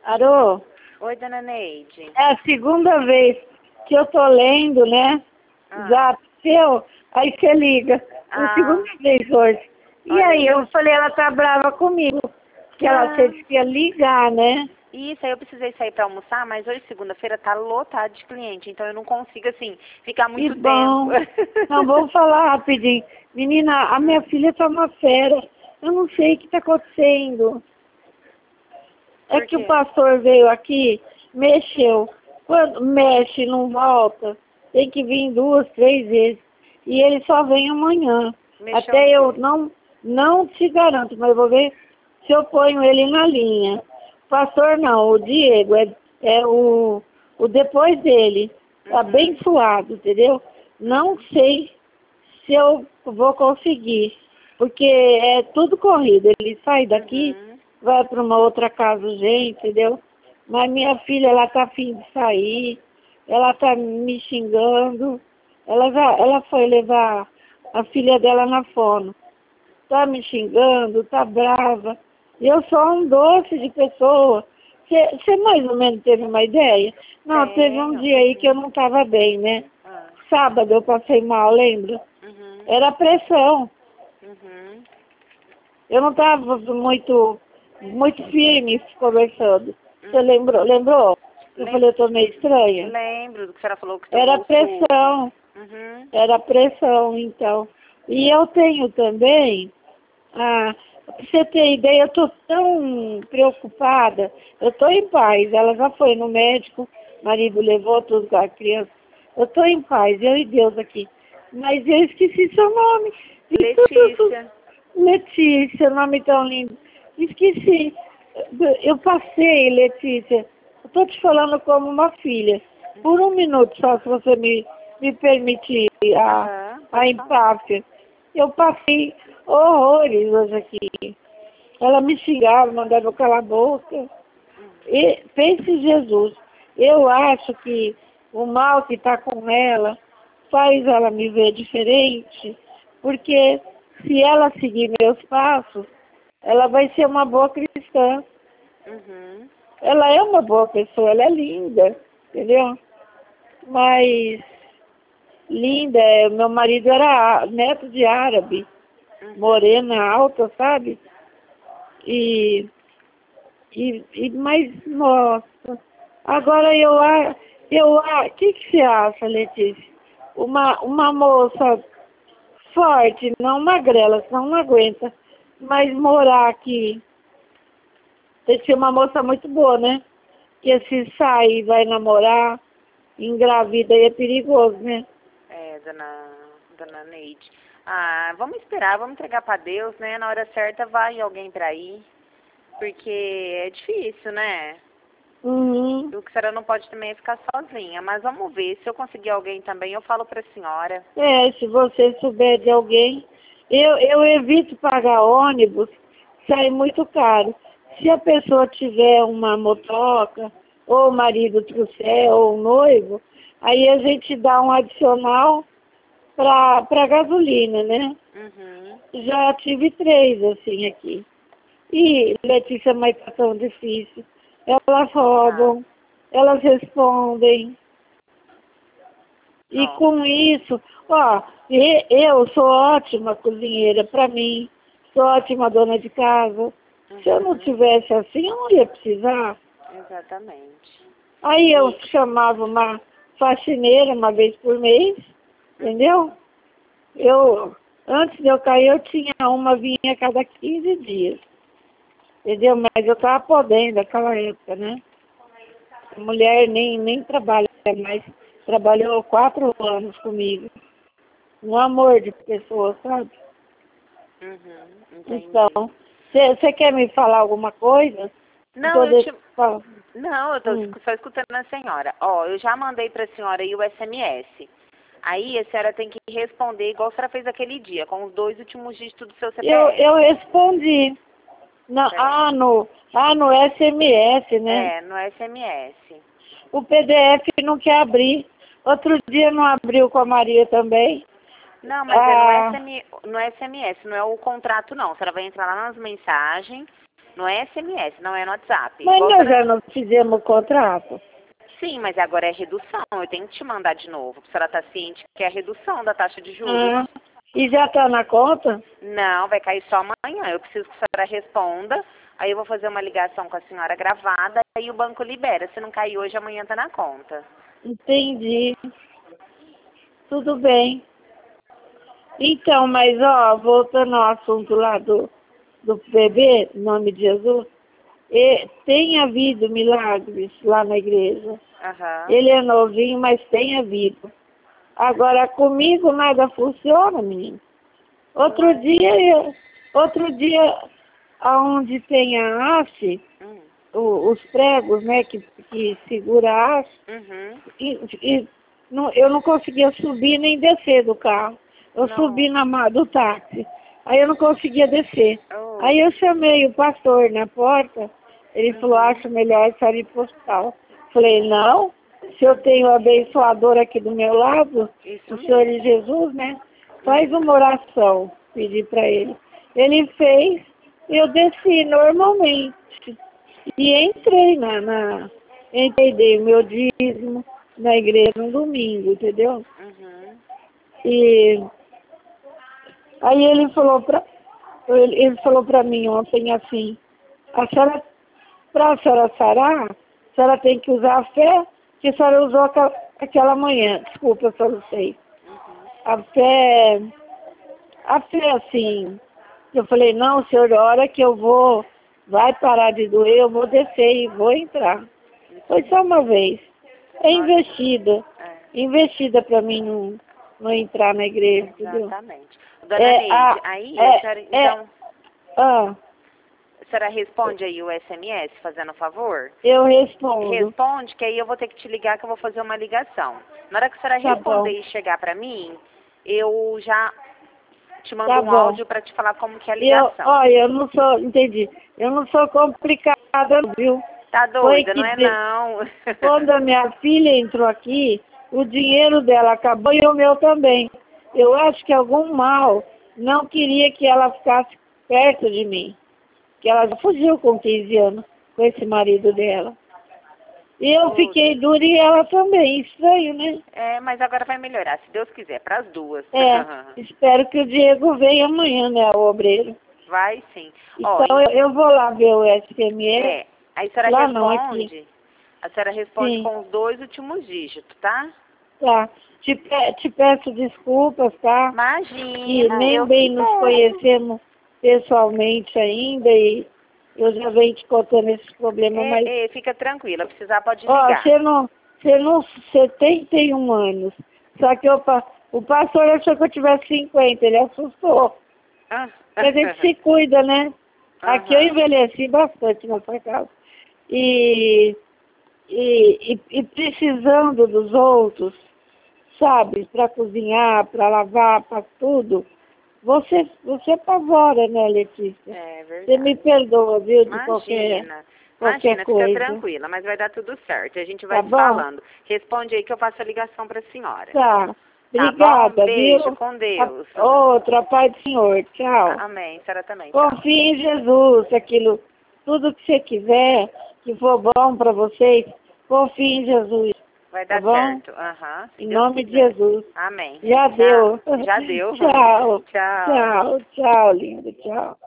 Alô? Oi, dona Neide. É a segunda vez que eu tô lendo, né? Já seu, aí você liga. A segunda vez hoje. E Olha aí aí. eu falei, ela tá brava comigo. Que ela disse que ia ligar, né? Isso, aí eu precisei sair pra almoçar, mas hoje, segunda-feira, tá lotado de cliente, então eu não consigo, assim, ficar muito Que bom. tempo. Não, vou falar rapidinho. Menina, a minha filha tá uma fera. Eu não sei o que tá acontecendo. É que o pastor veio aqui, mexeu. Quando mexe e não volta, tem que vir 2, 3 vezes. E ele só vem amanhã. Mexeu Até eu não te garanto, mas eu vou ver se eu ponho ele na linha. Pastor não, o Diego é o depois dele. Abençoado, entendeu? Não sei se eu vou conseguir. Porque é tudo corrido. Ele sai daqui, vai para uma outra casa urgente, entendeu? Mas minha filha, ela tá afim de sair, ela tá me xingando. Ela foi levar a filha dela na fono. Tá me xingando, tá brava. E eu sou um doce de pessoa. Você mais ou menos teve uma ideia? Não, teve um dia aí que eu não tava bem, né? Sábado eu passei mal, lembra? Era pressão. Eu não estava muito firme conversando. Você lembrou? Eu falei, eu tô meio estranha. Lembro do que a senhora falou que Era pressão. Era pressão, então. E eu tenho também, pra você ter ideia, eu tô tão preocupada. Eu tô em paz. Ela já foi no médico, marido levou tudo com a criança. Eu tô em paz, eu e Deus aqui. Mas eu esqueci seu nome. Letícia. Letícia, nome tão lindo. Esqueci. Eu passei, Letícia. Eu tô te falando como uma filha. Por um minuto só, se você me permitir a empáfia. Eu passei horrores hoje aqui. Ela me xingava, mandava eu calar a boca. E pense Jesus. Eu acho que o mal que está com ela faz ela me ver diferente, porque se ela seguir meus passos, ela vai ser uma boa cristã. Ela é uma boa pessoa, ela é linda, entendeu? Mas linda, meu marido era neto de árabe, morena, alta, sabe? Mas, nossa, agora o que você acha, Letícia? Uma moça forte, não magrela, senão não aguenta, mas morar aqui, tem que ser uma moça muito boa, né? Porque se sair, vai namorar, engravida, aí é perigoso, né? É, dona Neide. Vamos esperar, vamos entregar pra Deus, né? Na hora certa vai alguém pra ir. Porque é difícil, né? O que a senhora não pode também é ficar sozinha. Mas vamos ver, se eu conseguir alguém também, eu falo pra senhora. Se você souber de alguém. Eu evito pagar ônibus, sai muito caro. Se a pessoa tiver uma motoca, ou o marido trouxer, ou o noivo, aí a gente dá um adicional para gasolina, né? Já tive 3, assim, aqui. E, Letícia, mas tá tão difícil. Elas roubam, elas respondem. E com isso, eu sou ótima cozinheira para mim, sou ótima dona de casa. Se eu não tivesse assim, eu não ia precisar. Exatamente. Aí eu chamava uma faxineira uma vez por mês, entendeu? Antes de eu cair, eu tinha uma, vinha a cada 15 dias. Entendeu? Mas eu estava podendo naquela época, né? A mulher nem trabalha mais. Trabalhou 4 anos comigo. Um amor de pessoa, sabe? Então, você quer me falar alguma coisa? Não, eu tô só escutando a senhora. Eu já mandei pra senhora aí o SMS. Aí a senhora tem que responder igual a senhora fez aquele dia, com os 2 últimos dígitos do seu CPF. Eu respondi. No SMS, né? É, no SMS. O PDF não quer abrir. Outro dia não abriu com a Maria também. Não, mas é no SMS, não é o contrato não. A senhora vai entrar lá nas mensagens não é SMS, não é no WhatsApp. Mas Igual nós já não fizemos o contrato. Sim, mas agora é redução. Eu tenho que te mandar de novo, pra senhora estar ciente que é a redução da taxa de juros. Ah, e já está na conta? Não, vai cair só amanhã. Eu preciso que a senhora responda. Aí eu vou fazer uma ligação com a senhora gravada. Aí o banco libera. Se não cair hoje, amanhã tá na conta. Entendi. Tudo bem. Então, mas ó, voltando ao assunto lá do bebê, em nome de Jesus, tem havido milagres lá na igreja. Aham. Ele é novinho, mas tem havido. Agora, comigo nada funciona, menino. Outro dia, aonde tem a haste, os pregos, né, que segura a haste, eu não conseguia subir nem descer do carro. Eu subi do táxi. Aí eu não conseguia descer. Aí eu chamei o pastor na porta. Ele falou, acho melhor sair para o hospital. Falei, não, se eu tenho o abençoador aqui do meu lado, o Senhor Jesus, né? Faz uma oração, pedi para ele. Ele fez, eu desci normalmente. E entrei dei o meu dízimo na igreja no domingo, entendeu? E aí ele falou pra mim ontem assim, pra senhora sarar, a senhora tem que usar a fé que a senhora usou aquela manhã. Desculpa, eu só não sei. A fé assim, eu falei, não, senhor, a hora que eu vai parar de doer, eu vou descer e vou entrar. Foi só uma vez. É investida para mim não entrar na igreja, entendeu? Exatamente. Dona Neide, aí a senhora, então, a senhora responde aí o SMS, fazendo favor? Eu respondo. Responde, que aí eu vou ter que te ligar, que eu vou fazer uma ligação. Na hora que a senhora responder e chegar pra mim, eu já te mando um áudio pra te falar como que é a ligação. Eu não sou, entendi. Eu não sou complicada, viu? Tá doida, não é não? Quando a minha filha entrou aqui, o dinheiro dela acabou e o meu também. Eu acho que algum mal não queria que ela ficasse perto de mim. Que ela fugiu com 15 anos com esse marido dela. E eu fiquei dura e ela também. Estranho, né? Mas agora vai melhorar, se Deus quiser, pras duas. Espero que o Diego venha amanhã, né, o obreiro. Vai sim. Então eu vou lá ver o SMS. Aí a senhora lá responde. A senhora responde Sim. com os 2 últimos dígitos, tá? Tá. Te peço desculpas, tá? Imagina. E nem bem nos conhecemos pessoalmente ainda e eu já venho te contando esses problemas, mas... Fica tranquila, precisar pode ligar. Você tem 71 anos, só que o pastor achou que eu tivesse 50, ele assustou. A gente se cuida, né? Aqui eu envelheci bastante nessa casa. E precisando dos outros, sabe, para cozinhar, para lavar, para tudo, você apavora, né, Letícia? É verdade. Você me perdoa, viu, de Imagina, qualquer coisa. fica tranquila, mas vai dar tudo certo. A gente vai Tá se bom? falando. Responde aí que eu faço a ligação para a senhora. Tá. Obrigada, Tá bom? Beijo, viu? com Deus. Outra, paz do Senhor. Tchau. Amém. Senhora também. Tchau. Confie em Jesus, tudo que você quiser, que for bom para vocês, confie em Jesus. Vai dar bom? certo. Em nome de Jesus. Amém. Já deu. Já deu. Tchau. Tchau. Tchau, tchau, lindo. Tchau.